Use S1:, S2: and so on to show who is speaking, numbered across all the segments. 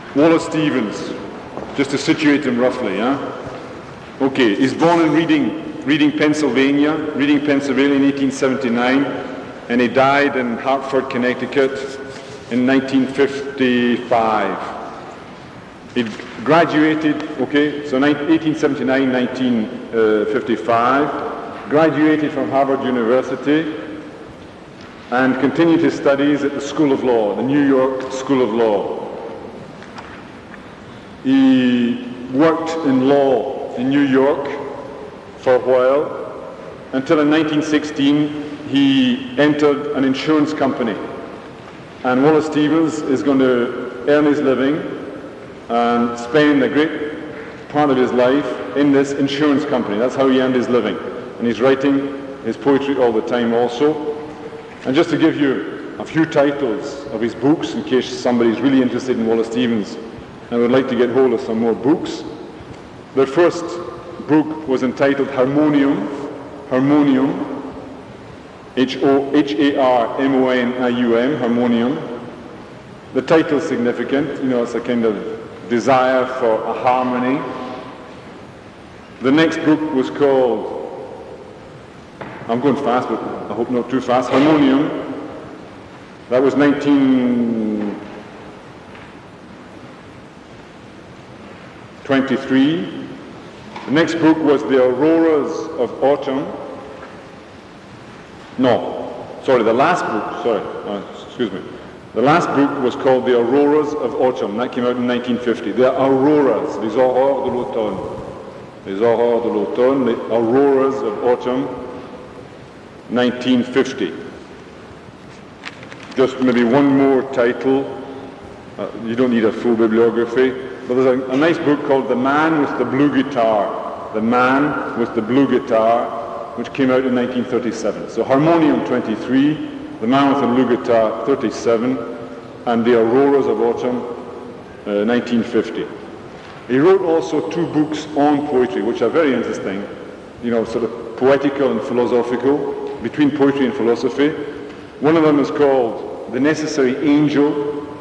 S1: Wallace Stevens, just to situate him roughly, Okay, he's born in Reading, Pennsylvania in 1879, and he died in Hartford, Connecticut in 1955. He graduated, 1879, 1955, graduated from Harvard University, and continued his studies at the School of Law, the New York School of Law. He worked in law in New York for a while, until in 1916 he entered an insurance company. And Wallace Stevens is going to earn his living and spend a great part of his life in this insurance company. That's how he earned his living. And he's writing his poetry all the time also. And just to give you a few titles of his books, in case somebody's really interested in Wallace Stevens and would like to get hold of some more books. The first book was entitled Harmonium, H-A-R-M-O-N-I-U-M, Harmonium. The title is significant, it's a kind of desire for a harmony. The next book was called, I'm going fast, but I hope not too fast, Harmonium. That was 1923. The next book was The Auroras of Autumn. The last book, The last book was called The Auroras of Autumn. That came out in 1950. The Auroras, les aurores de l'automne. Les aurores de l'automne, the Auroras of Autumn, 1950. Just maybe one more title. You don't need a full bibliography. But there's a nice book called The Man with the Blue Guitar. The Man with the Blue Guitar, which came out in 1937. So Harmonium 23, The Man with the Blue Guitar 37, and The Auroras of Autumn 1950. He wrote also two books on poetry, which are very interesting, sort of poetical and philosophical, between poetry and philosophy. One of them is called The Necessary Angel,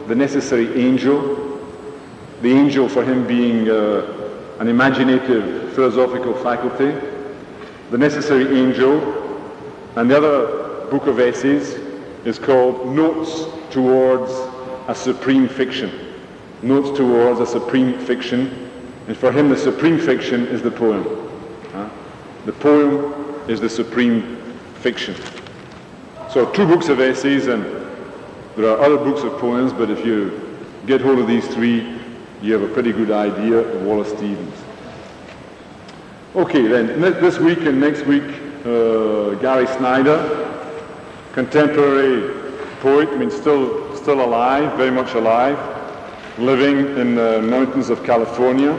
S1: the angel for him being an imaginative philosophical faculty, The Necessary Angel, and the other book of essays is called Notes Towards a Supreme Fiction. Notes Towards a Supreme Fiction, and for him the supreme fiction is the poem. The poem is the supreme fiction. So two books of essays, and there are other books of poems, but if you get hold of these three, you have a pretty good idea of Wallace Stevens. Okay, then, this week and next week, Gary Snyder, contemporary poet, still alive, very much alive, living in the mountains of California.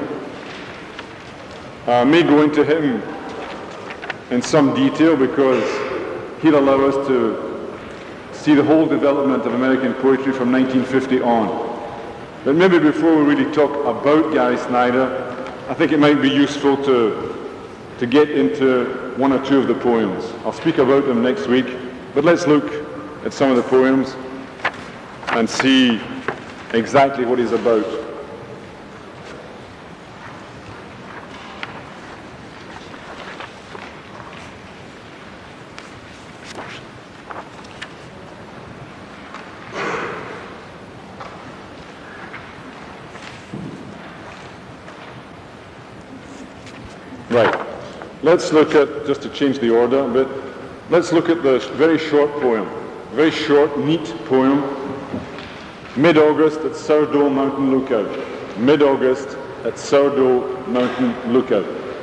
S1: I may go into him in some detail because he'll allow us to see the whole development of American poetry from 1950 on. But maybe before we really talk about Gary Snyder, I think it might be useful to get into one or two of the poems. I'll speak about them next week, but let's look at some of the poems and see exactly what he's about. Right. Let's look at, just to change the order a bit, let's look at the very short poem. Very short, neat poem. Mid-August at Sourdough Mountain Lookout. Mid-August at Sourdough Mountain Lookout.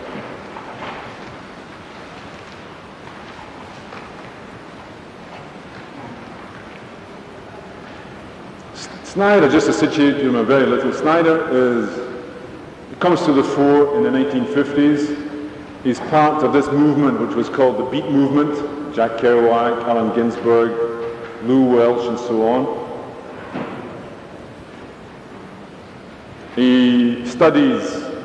S1: Snyder, just to situate you very little, Snyder comes to the fore in the 1950s. He's part of this movement which was called the Beat Movement. Jack Kerouac, Allen Ginsberg, Lou Welch, and so on. He studies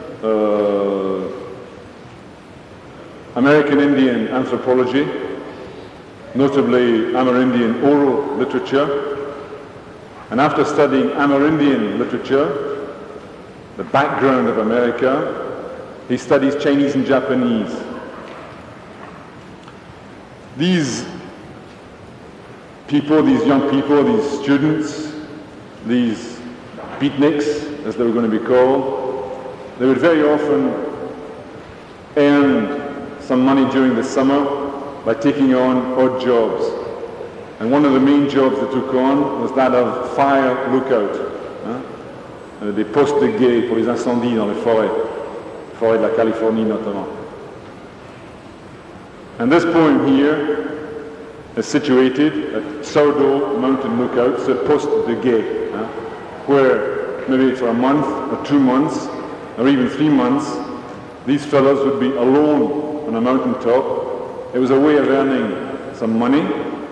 S1: American Indian anthropology, notably Amerindian oral literature. And after studying Amerindian literature, the background of America. He studies Chinese and Japanese. These people, these young people, these students, these beatniks, as they were going to be called, they would very often earn some money during the summer by taking on odd jobs. And one of the main jobs they took on was that of fire lookout. Des postes de guet pour les incendies dans les forêts de la Californie notamment. And this poem here is situated at Sourdough Mountain Lookout, so poste de guet, where maybe for a month or 2 months or even 3 months these fellows would be alone on a mountaintop. It was a way of earning some money,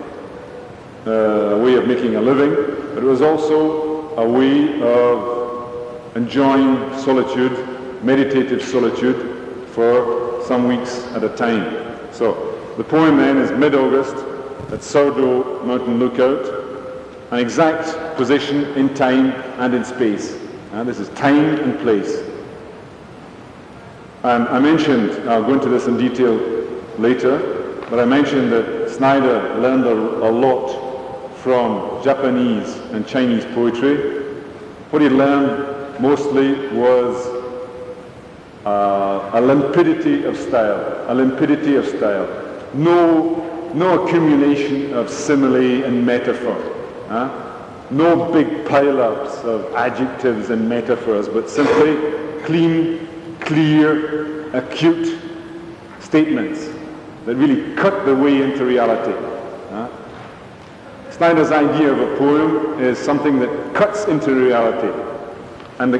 S1: a way of making a living, but it was also a way of enjoying solitude, meditative solitude, for some weeks at a time. So the poem then is mid-August at Sourdough Mountain Lookout, an exact position in time and in space. This is time and place. And I mentioned, I'll go into this in detail later, but I mentioned that Snyder learned a lot from Japanese and Chinese poetry. What he learned mostly was a limpidity of style, no accumulation of simile and metaphor, no big pile-ups of adjectives and metaphors, but simply clean, clear, acute statements that really cut their way into reality. Snyder's idea of a poem is something that cuts into reality. And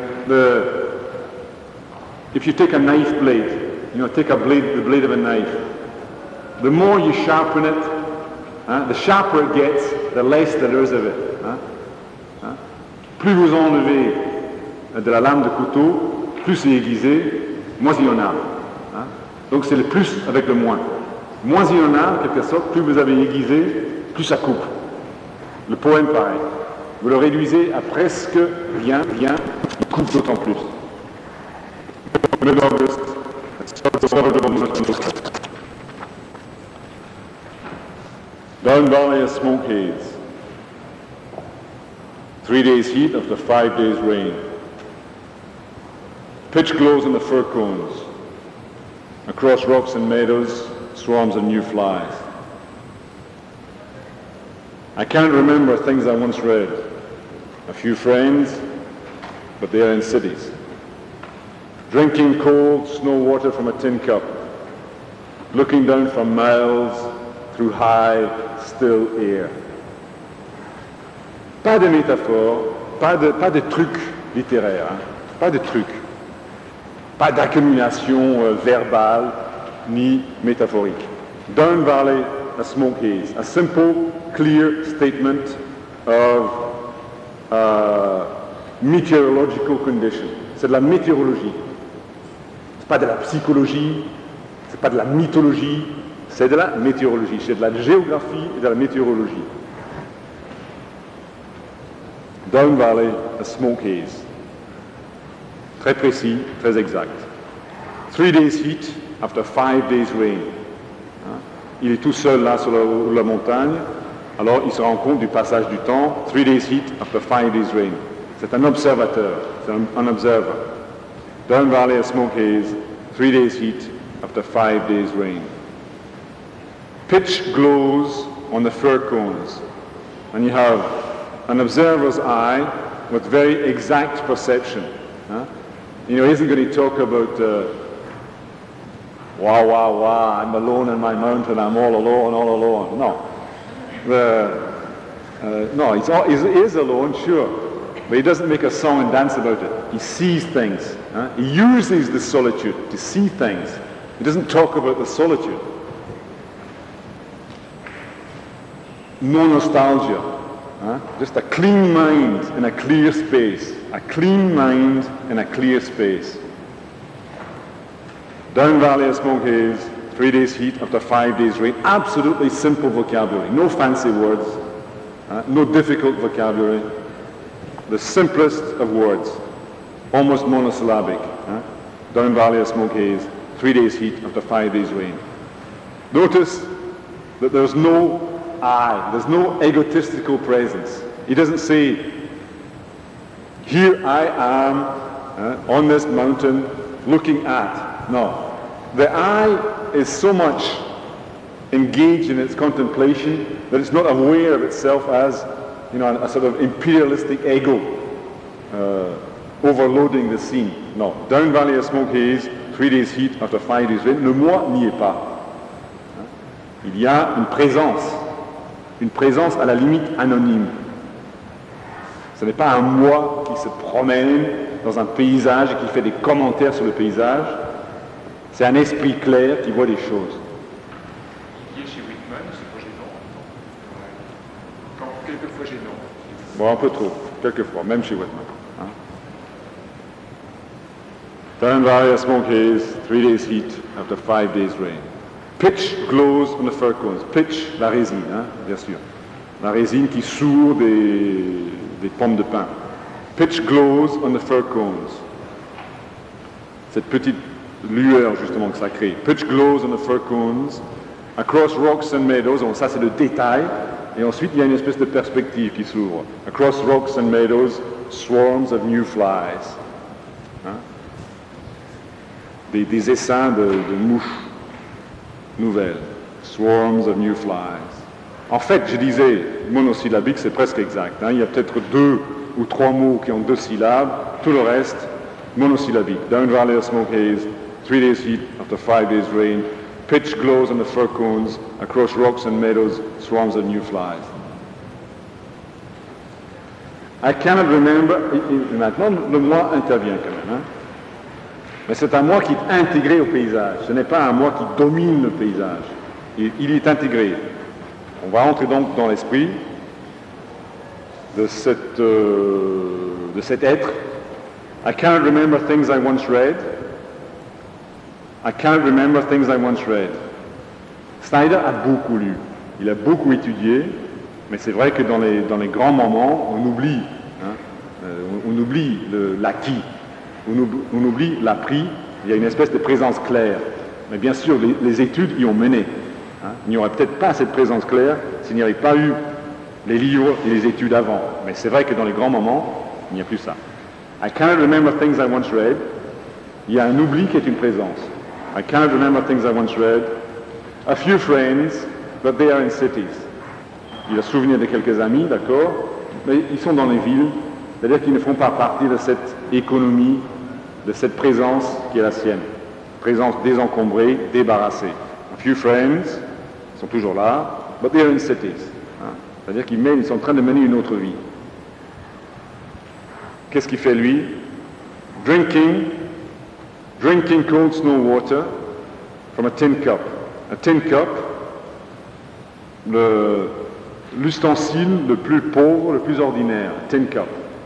S1: if you take a knife blade, take the blade of a knife, the more you sharpen it, the sharper it gets, the less there is of it. Plus vous enlevez de la lame de couteau, plus c'est aiguisé, moins il y en a. Donc c'est le plus avec le moins. Moins il y en a, en quelque sorte, plus vous avez aiguisé, plus ça coupe. Le poème pareil. Vous le réduisez à presque rien, il coupe d'autant plus. Mid-August, Down Valley of Smoke Haze. 3 days heat after 5 days rain. Pitch glows in the fir cones. Across rocks and meadows, swarms of new flies. I can't remember things I once read. A few friends, but they are in cities. Drinking cold snow water from a tin cup. Looking down for miles through high, still air. Pas de métaphore, pas de trucs littéraires, pas de trucs. Pas d'accumulation verbale ni métaphorique. Down Valley, a smoke haze. A simple, clear statement of meteorological condition. C'est de la météorologie. C'est pas de la psychologie, c'est pas de la mythologie, c'est de la météorologie. C'est de la géographie et de la météorologie. Down Valley, a smoke haze. Très précis, très exact. 3 days heat after 5 days rain. Il est tout seul là sur la montagne, alors il se rend compte du passage du temps. 3 days heat after 5 days rain. C'est un observateur, c'est un observer. Down Valley, a smoke haze, 3 days heat after 5 days rain. Pitch glows on the fir cones, and you have an observer's eye with very exact perception. He isn't going to talk about, I'm alone in my mountain, I'm all alone. No. He is alone, sure, but he doesn't make a song and dance about it. He sees things. He uses the solitude to see things. He doesn't talk about the solitude. No nostalgia. Just a clean mind in a clear space. A clean mind in a clear space. Down Valley of Smoke Haze, 3 days heat after 5 days rain. Absolutely simple vocabulary. No fancy words. No difficult vocabulary. The simplest of words. almost monosyllabic. Down Valley of Smoke Haze, 3 days heat after 5 days rain. Notice that there's no I, there's no egotistical presence. He doesn't say, here I am on this mountain looking at. No. The I is so much engaged in its contemplation that it's not aware of itself as, a sort of imperialistic ego overloading the scene. No. Down Valley of Smoke Haze, 3 days heat after 5 days rain. Le moi n'y est pas. Il y a une présence à la limite anonyme. Ce n'est pas un moi qui se promène dans un paysage et qui fait des commentaires sur le paysage. C'est un esprit clair qui voit des choses.
S2: Il y a chez Whitman, c'est pas gênant. Quelquefois gênant.
S1: Bon, un peu trop, quelquefois, même chez Whitman. Down Valley of Smoke Haze, 3 days heat after 5 days rain. Pitch glows on the fir cones. Pitch, la résine, bien sûr. La résine qui sourd des pommes de pin. Pitch glows on the fir cones. Cette petite lueur, justement, que ça crée. Pitch glows on the fir cones. Across rocks and meadows, ça c'est le détail. Et ensuite, il y a une espèce de perspective qui s'ouvre. Across rocks and meadows, swarms of new flies. Des essaims de mouches nouvelles. Swarms of new flies. En fait, je disais, monosyllabique, c'est presque exact. Il y a peut-être 2 ou 3 mots qui ont 2 syllabes. Tout le reste, monosyllabique. Down Valley of Smoke Haze, 3 days heat after 5 days rain. Pitch glows on the fir cones. Across rocks and meadows, swarms of new flies. I cannot remember. Maintenant, le moi intervient quand même. Mais c'est un moi qui est intégré au paysage. Ce n'est pas un moi qui domine le paysage. Il est intégré. On va entrer donc dans l'esprit de cet être. I cannot remember things I once read. I cannot remember things I once read. Snyder a beaucoup lu. Il a beaucoup étudié. Mais c'est vrai que dans les grands moments, on oublie. On oublie l'acquis. On oublie l'appris, il y a une espèce de présence claire. Mais bien sûr, les études y ont mené. Il n'y aurait peut-être pas cette présence claire s'il n'y avait pas eu les livres et les études avant. Mais c'est vrai que dans les grands moments, il n'y a plus ça. I cannot remember things I once read. Il y a un oubli qui est une présence. I cannot remember things I once read. A few friends, but they are in cities. Il a souvenir de quelques amis, d'accord, mais ils sont dans les villes. C'est-à-dire qu'ils ne font pas partie de cette économie, de cette présence qui est la sienne. Présence désencombrée, débarrassée. A few friends, ils sont toujours là, but they are in cities. C'est-à-dire qu'ils sont en train de mener une autre vie. Qu'est-ce qu'il fait lui? Drinking cold snow water from a tin cup. A tin cup, l'ustensile le plus pauvre, le plus ordinaire. Tin cup.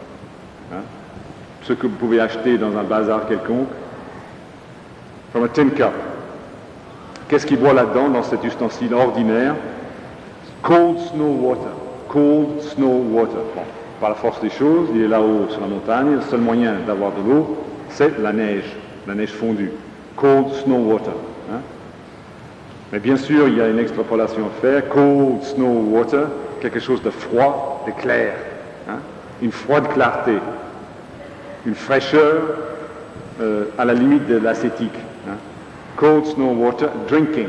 S1: Ce que vous pouvez acheter dans un bazar quelconque. From a tin cup. Qu'est-ce qu'il boit là-dedans, dans cet ustensile ordinaire? Cold snow water. Cold snow water. Bon, par la force des choses, il est là-haut sur la montagne. Le seul moyen d'avoir de l'eau, c'est la neige fondue. Cold snow water. Mais bien sûr, il y a une extrapolation à faire. Cold snow water, quelque chose de froid, de clair. Une froide clarté. Une fraîcheur à la limite de l'ascétique. Cold snow water, drinking.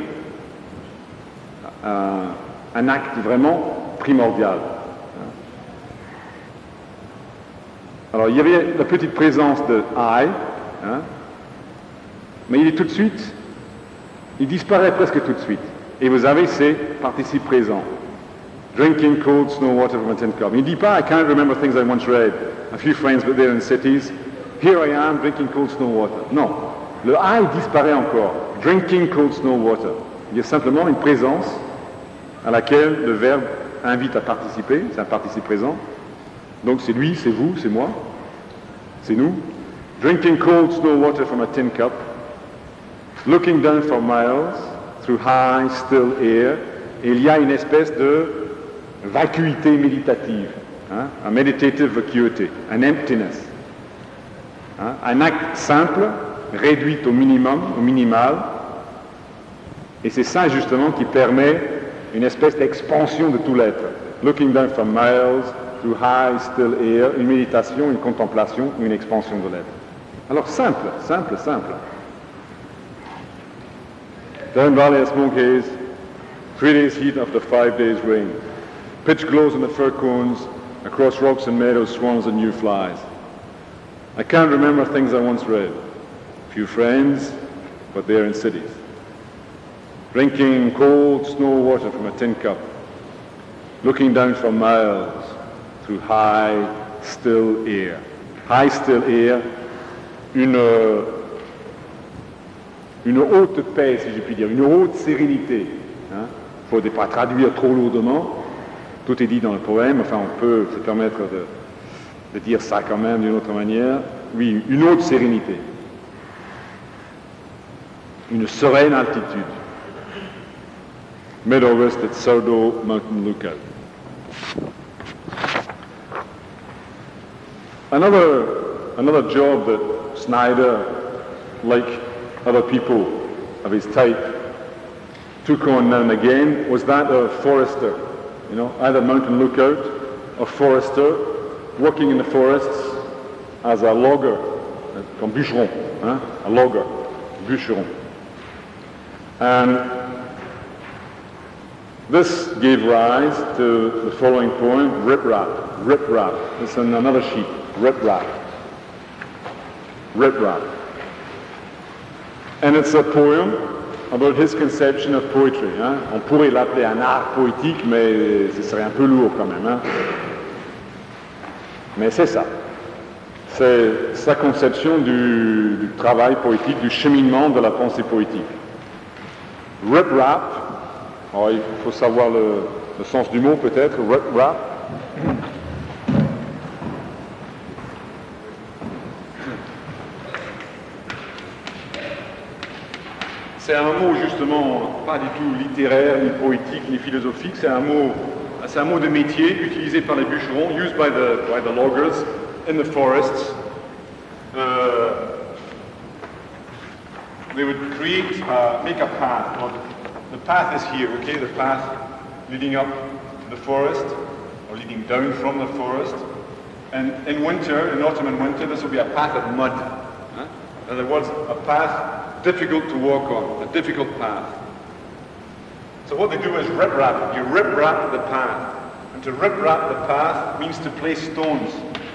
S1: Un acte vraiment primordial. Alors, il y avait la petite présence de I, mais il est tout de suite, il disparaît presque tout de suite. Et vous avez ces participes présents. Drinking cold snow water from a tin cup. Il ne dit pas, I can't remember things I once read. A few friends, but they're in cities. Here I am, drinking cold snow water. Non, le I disparaît encore. Drinking cold snow water. Il y a simplement une présence à laquelle le verbe invite à participer. C'est un participe présent. Donc c'est lui, c'est vous, c'est moi. C'est nous. Drinking cold snow water from a tin cup. Looking down for miles through high, still air. Et il y a une espèce de vacuité méditative. A meditative vacuity, an emptiness. Hein? Un acte simple, réduit au minimum, au minimal, et c'est ça justement qui permet une espèce d'expansion de tout l'être. Looking down from miles to high, still air, une méditation, une contemplation, une expansion de l'être. Alors simple, simple, simple. Down valley of smoke haze, 3 days heat after 5 days rain. Pitch glows in the fir cones, across rocks and meadows swans and new flies. I can't remember things I once read. Few friends, but they're in cities. Drinking cold snow water from a tin cup. Looking down for miles through high, still air. High, still air, une haute paix, si je puis dire, une haute sérénité. Il ne faut pas traduire trop lourdement. Tout est dit dans le poème, enfin on peut se permettre de dire ça quand même d'une autre manière. Oui, une haute sérénité. Une sereine altitude. Meadow West at Sardo Mountain Lookout. Another job that Snyder, like other people of his type, took on now and again was that of forester. You know, either mountain lookout or forester, working in the forests as a logger, comme bûcheron, a logger, bûcheron. And this gave rise to the following poem, Rip Rap. Rip Rap. It's on another sheet. Rip Rap. Rip Rap. And it's a poem about his conception of poetry. Hein? On pourrait l'appeler un art poétique, mais ce serait un peu lourd quand même. Hein? Mais c'est ça. C'est sa conception du travail poétique, du cheminement de la pensée poétique. Rip Rap. Alors, il faut savoir le sens du mot peut-être, rip rap. C'est un mot justement pas du tout littéraire, ni poétique, ni philosophique, c'est un mot de métier utilisé par les bûcherons, used by the loggers in the forests. They would make a path. The path is here, okay? The path leading up to the forest, or leading down from the forest. And in winter, in autumn and winter, this will be a path of mud. Huh? In other words, a path difficult to walk on, a difficult path. So what they do is rip-rap. You rip-rap the path. And to rip-rap the path means to place stones.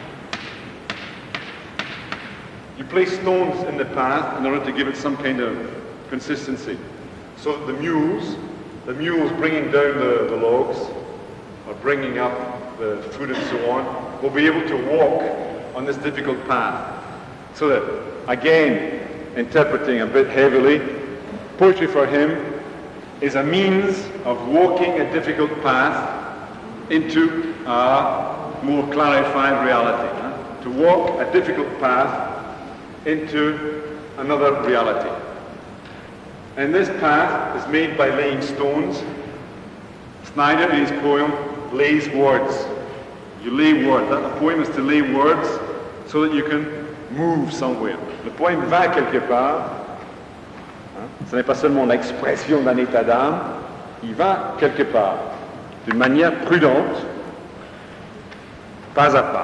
S1: You place stones in the path in order to give it some kind of consistency. So that the mules bringing down the logs, or bringing up the food and so on, will be able to walk on this difficult path. So that, again, interpreting a bit heavily, poetry for him is a means of walking a difficult path into a more clarified reality. To walk a difficult path into another reality. And this path is made by laying stones. Snyder, in his poem, lays words. You lay words. The poem is to lay words so that you can move somewhere. Le poème va quelque part. Ce n'est pas seulement l'expression d'un état d'âme. Il va quelque part, d'une manière prudente, pas à pas.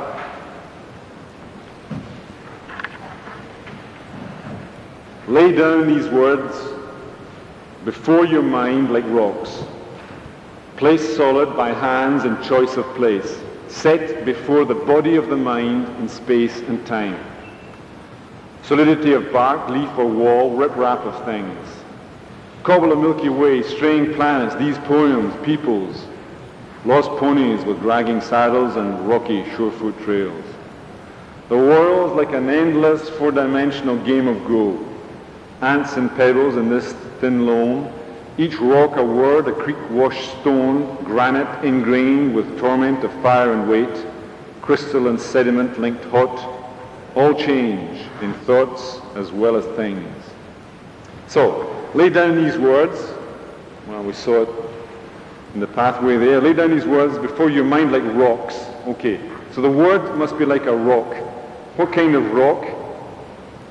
S1: Lay down these words before your mind like rocks, placed solid by hands in choice of place, set before the body of the mind in space and time. Solidity of bark, leaf or wall, rip-rap of things. Cobble a Milky Way, straying planets, these poems, peoples, lost ponies with dragging saddles and rocky surefoot trails. The world's like an endless four-dimensional game of Go. Ants and pebbles in this thin loam, each rock a word, a creek-washed stone, granite ingrained with torment of fire and weight, crystal and sediment linked hot, all change in thoughts as well as things. So, lay down these words, well, we saw it in the pathway there, lay down these words before your mind like rocks. Okay, so the word must be like a rock. What kind of rock?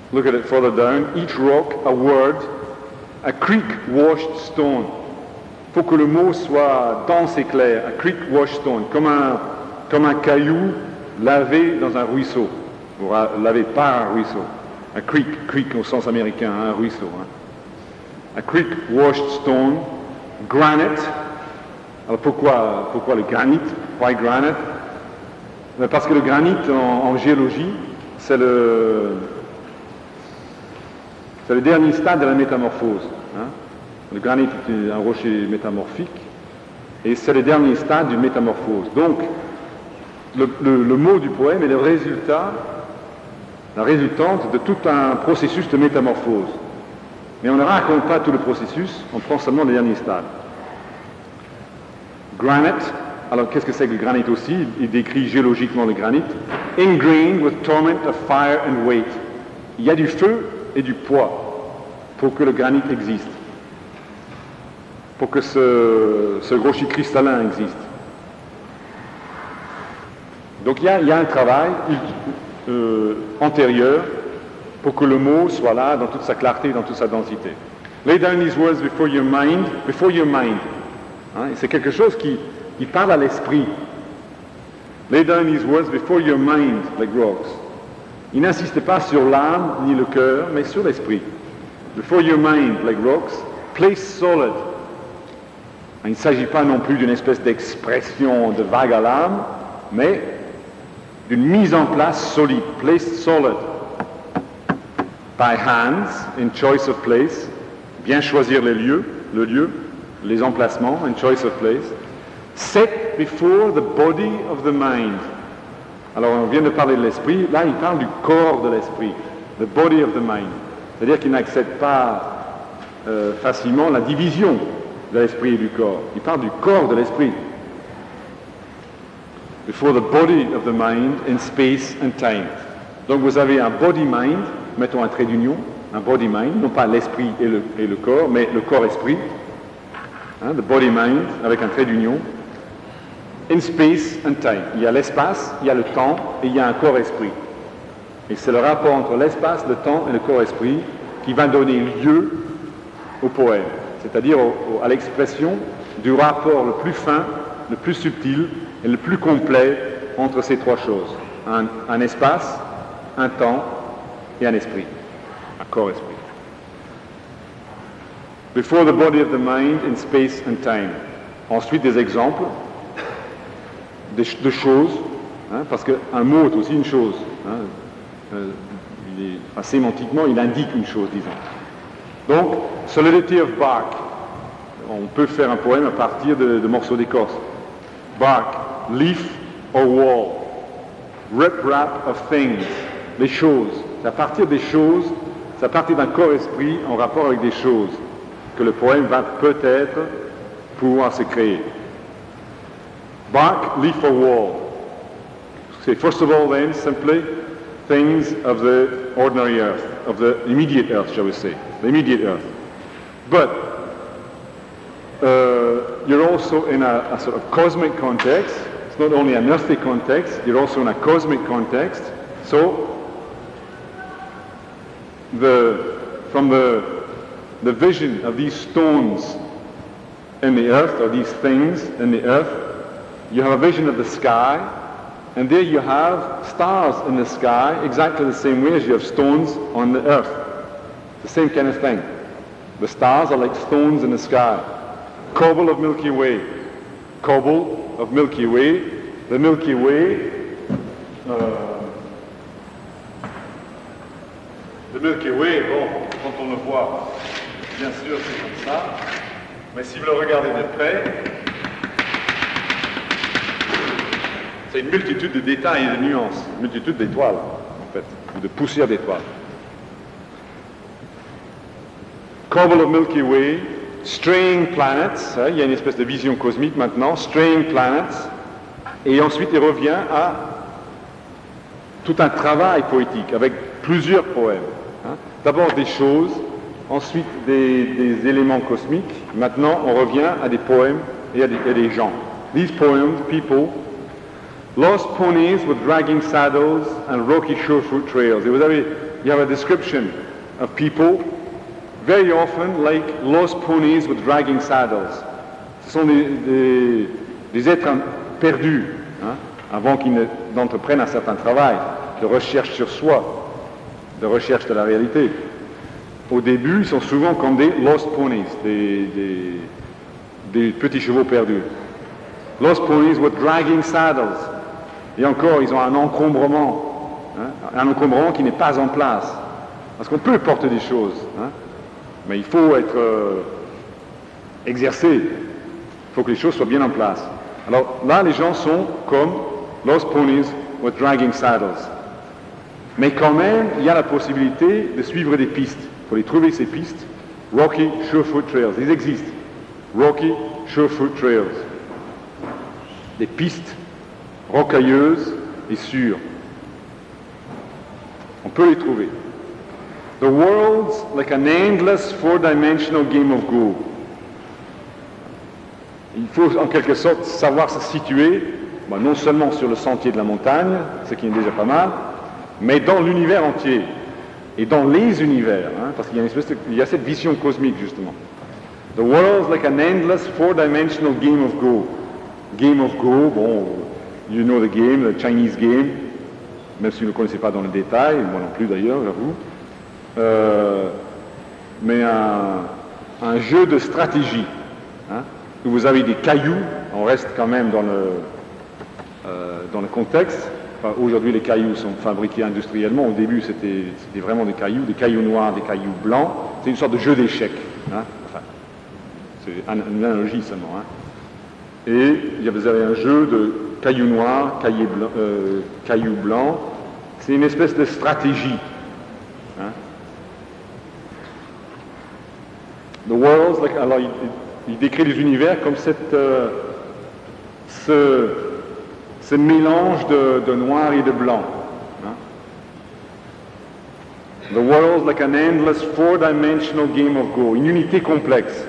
S1: Look at it further down. Each rock, a word, a creek washed stone. Il faut que le mot soit dense et clair. A creek washed stone, comme un caillou lavé dans un ruisseau. Ou lavé par un ruisseau. A creek au sens américain, un ruisseau. Hein. A creek washed stone, granite. Alors pourquoi le granit? Why granite? Parce que le granit en géologie, c'est le dernier stade de la métamorphose. Hein. Le granit est un rocher métamorphique et c'est le dernier stade d'une métamorphose. Donc, le mot du poème est la résultante de tout un processus de métamorphose. Mais on ne raconte pas tout le processus, on prend seulement le dernier stade. Granite, alors qu'est-ce que c'est que le granit aussi? Il décrit géologiquement le granit. Ingrained with torment of fire and weight. Il y a du feu et du poids pour que le granit existe. Pour que ce rocher cristallin existe. Donc il y a un travail antérieur pour que le mot soit là dans toute sa clarté, dans toute sa densité. Lay down these words before your mind. Hein, c'est quelque chose qui parle à l'esprit. Lay down these words before your mind, like rocks. Il n'insiste pas sur l'âme ni le cœur, mais sur l'esprit. Before your mind, like rocks, place solid. Il ne s'agit pas non plus d'une espèce d'expression de vague à l'âme, mais d'une mise en place solide. Place solid. By hands, in choice of place. Bien choisir le lieu, les emplacements, in choice of place. Set before the body of the mind. Alors on vient de parler de l'esprit, là il parle du corps de l'esprit, the body of the mind. C'est-à-dire qu'il n'accepte pas facilement la division de l'esprit et du corps. Il parle du corps de l'esprit. Before the body of the mind in space and time. Donc vous avez un body mind, mettons un trait d'union, un body mind, non pas l'esprit et le corps, mais le corps-esprit. Hein, the body mind avec un trait d'union. In space and time. Il y a l'espace, il y a le temps et il y a un corps-esprit. Et c'est le rapport entre l'espace, le temps et le corps-esprit qui va donner lieu au poème. C'est-à-dire à l'expression du rapport le plus fin, le plus subtil et le plus complet entre ces trois choses. Un espace, un temps et un esprit. Un corps-esprit. Before the body of the mind in space and time. Ensuite des exemples de choses, hein, parce qu'un mot est aussi une chose. Hein, sémantiquement, il indique une chose, disons. Donc, solidity of bark. On peut faire un poème à partir de morceaux d'écorce. Bark, leaf or wall. Rip-rap of things. Les choses. C'est à partir des choses, c'est à partir d'un corps-esprit en rapport avec des choses que le poème va peut-être pouvoir se créer. Bark, leaf or wall. So first of all then, simply, things of the ordinary earth, of the immediate earth, shall we say, the immediate earth. But you're also in a sort of cosmic context. It's not only an earthly context, you're also in a cosmic context. So, from the vision of these stones in the earth, or these things in the earth, you have a vision of the sky, and there you have stars in the sky, exactly the same way as you have stones on the earth. The same kind of thing. The stars are like stones in the sky. Cobble of Milky Way. Cobble of Milky Way. The Milky Way. Le Milky Way, bon, quand on le voit, bien sûr c'est comme ça, mais si vous le regardez de près, c'est une multitude de détails et de nuances, une multitude d'étoiles, en fait, ou de poussière d'étoiles. Cobble of Milky Way, straying planets, hein, il y a une espèce de vision cosmique maintenant, straying planets, et ensuite il revient à tout un travail poétique avec plusieurs poèmes. Hein. D'abord des choses, ensuite des éléments cosmiques, maintenant on revient à des poèmes et à des gens. These poems, people, Lost ponies with dragging saddles and rocky surefoot trails. Et vous avez, you have a description of people very often like lost ponies with dragging saddles. Ce sont des êtres perdus, hein, avant qu'ils n'entreprennent un certain travail de recherche sur soi, de recherche de la réalité. Au début, ils sont souvent comme des lost ponies, des petits chevaux perdus. Lost ponies with dragging saddles. Et encore, ils ont un encombrement, hein, un encombrement qui n'est pas en place. Parce qu'on peut porter des choses, hein, mais il faut être exercé. Il faut que les choses soient bien en place. Alors là, les gens sont comme lost ponies with dragging saddles. Mais quand même, il y a la possibilité de suivre des pistes. Il faut les trouver, ces pistes. Rocky Surefoot Trails, ils existent. Rocky Surefoot Trails. Des pistes rocailleuses et sûres. On peut les trouver. The world's like an endless four-dimensional game of Go. Il faut en quelque sorte savoir se situer, non seulement sur le sentier de la montagne, ce qui est déjà pas mal, mais dans l'univers entier, et dans les univers, hein, parce qu'il y a cette vision cosmique justement. The world's like an endless four-dimensional game of Go. Game of Go, bon, you know the game, the Chinese game, même si vous ne le connaissez pas dans le détail, moi non plus d'ailleurs, j'avoue, mais un jeu de stratégie, hein, où vous avez des cailloux, on reste quand même dans le contexte. Enfin, aujourd'hui, les cailloux sont fabriqués industriellement. Au début, c'était vraiment des cailloux noirs, des cailloux blancs. C'est une sorte de jeu d'échecs. Hein. Enfin, c'est une analogie seulement. Hein. Et vous avez un jeu de cailloux noirs, cailloux blancs. C'est une espèce de stratégie. Hein. The world's like, alors, il décrit les univers comme ce mélange de noir et de blanc. Hein? The world's like an endless four-dimensional game of Go, une unité complexe.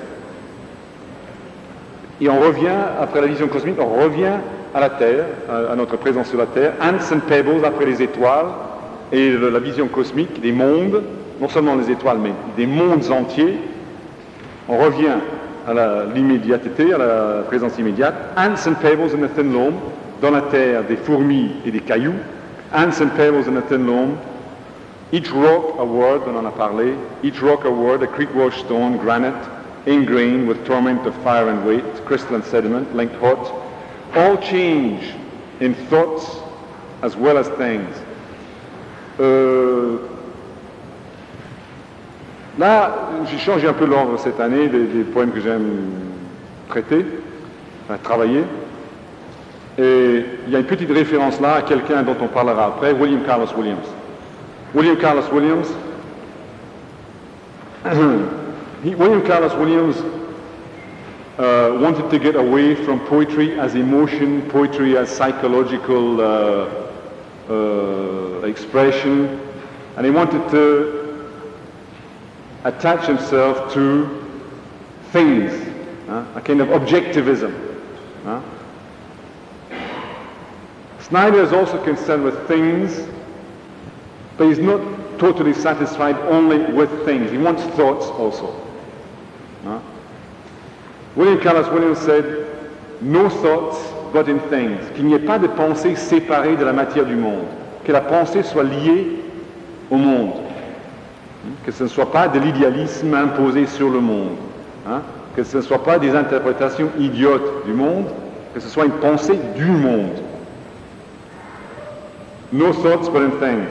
S1: Et on revient, après la vision cosmique, on revient à la Terre, à notre présence sur la Terre, ants and pebbles après les étoiles, et la vision cosmique des mondes, non seulement les étoiles, mais des mondes entiers. On revient à l'immédiateté, à la présence immédiate. Ants and pebbles in a thin loam, dans la terre des fourmis et des cailloux. Ants and pebbles in a thin loam. Each rock a word, on en a parlé. Each rock a word, a creek washed stone, granite, ingrained with torment of fire and weight, crystalline sediment, linked hot. All change in thoughts as well as things. Là, j'ai changé un peu l'ordre cette année des poèmes que j'aime traiter, enfin, travailler. Et il y a une petite référence là à quelqu'un dont on parlera après, William Carlos Williams. William Carlos Williams wanted to get away from poetry as emotion, poetry as psychological expression, and he wanted to attach himself to things, a kind of objectivism. Snyder is also concerned with things, but he's not totally satisfied only with things. He wants thoughts also. William Carlos Williams said, no thoughts but in things. Qu'il n'y ait pas de pensée séparée de la matière du monde. Que la pensée soit liée au monde. Que ce ne soit pas de l'idéalisme imposé sur le monde. Que ce ne soit pas des interprétations idiotes du monde. Que ce soit une pensée du monde. No thoughts but in things.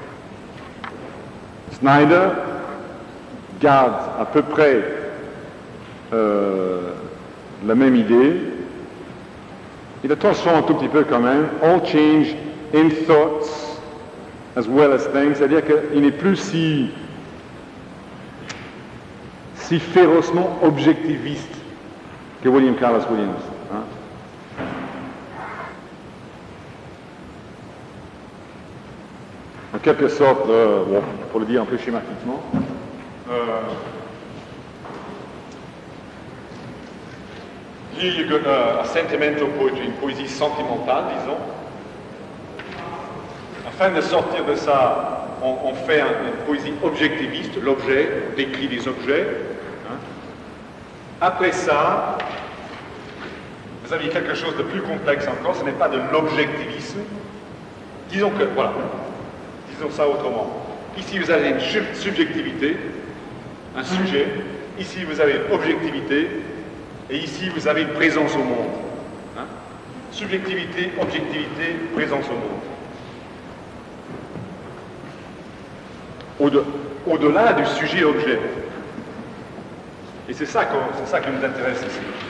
S1: Snyder garde à peu près la même idée. Il la transforme un tout petit peu quand même. All change in thoughts as well as things. C'est-à-dire qu'il n'est plus si férocement objectiviste que William Carlos Williams. En quelque sorte, pour le dire un peu schématiquement, here you got a sentimental poetry, une poésie sentimentale, disons,
S3: Afin de sortir de ça, on fait une poésie objectiviste, l'objet, on décrit les objets. Hein. Après ça, vous aviez quelque chose de plus complexe encore, ce n'est pas de l'objectivisme. Disons ça autrement. Ici, vous avez une subjectivité, un sujet. Ici, vous avez une objectivité. Et ici, vous avez une présence au monde. Hein? Subjectivité, objectivité, présence au monde. Au-delà du sujet-objet. Et c'est ça qui nous intéresse ici.